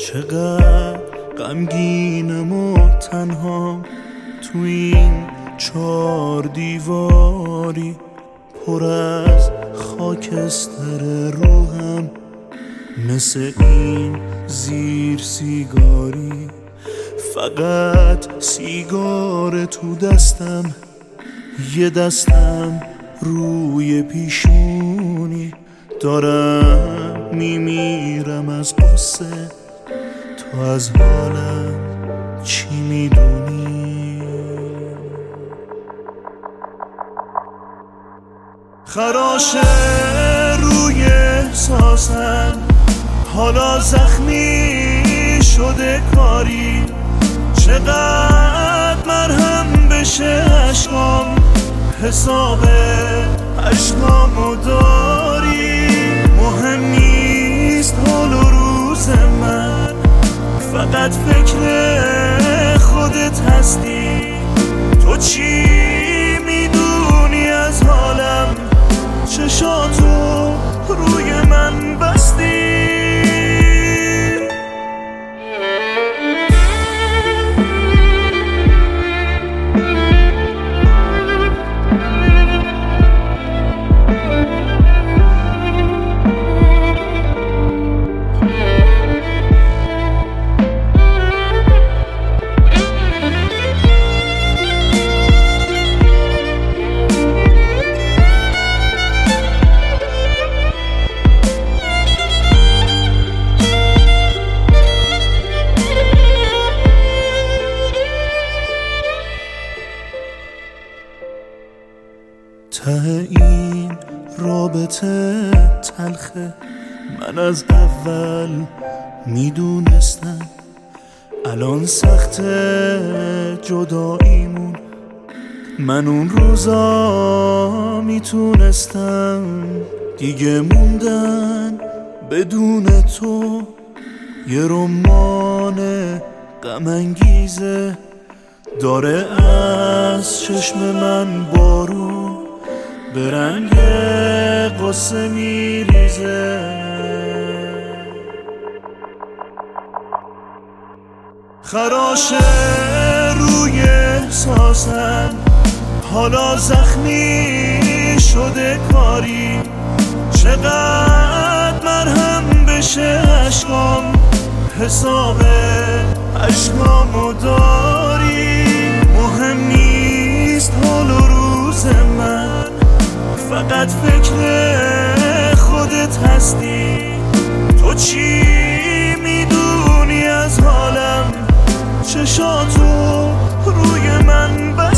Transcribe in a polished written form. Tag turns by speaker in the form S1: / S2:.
S1: چقدر غمگینم و تنها تو این 4 دیواری، پر از خاکستر روحم مثل این زیر سیگاری. فقط سیگار تو دستم، یه دستم روی پیشونی، دارم میمیرم از قصه. تو از حالم چی میدونی؟ خراشه روی احساسم، حالا زخمی شده کاری. چقدر مرهم بشه عشقام، حساب عشقامو داری. مهم نیست حال و روز من، فقط فکر خودت هستی. تو چی میدونی از حالم؟ چشاتو روی من بستی. ته این رابطه تلخه، من از اول میدونستم. الان سخته جداییمون، من اون روزا میتونستم. دیگه موندن بدون تو، یه رمان غم انگیزه داره از چشم من بارون به رنگ قصه میریزه. خراشه روی احساسم، حالا زخمی شده کاری. چقدر مرهم بشه عشقام، حساب عشقامو داری. مهم نیست حال و روز من، فقط فکر خودت هستی. تو چی میدونی از حالم؟ چشاتو روی من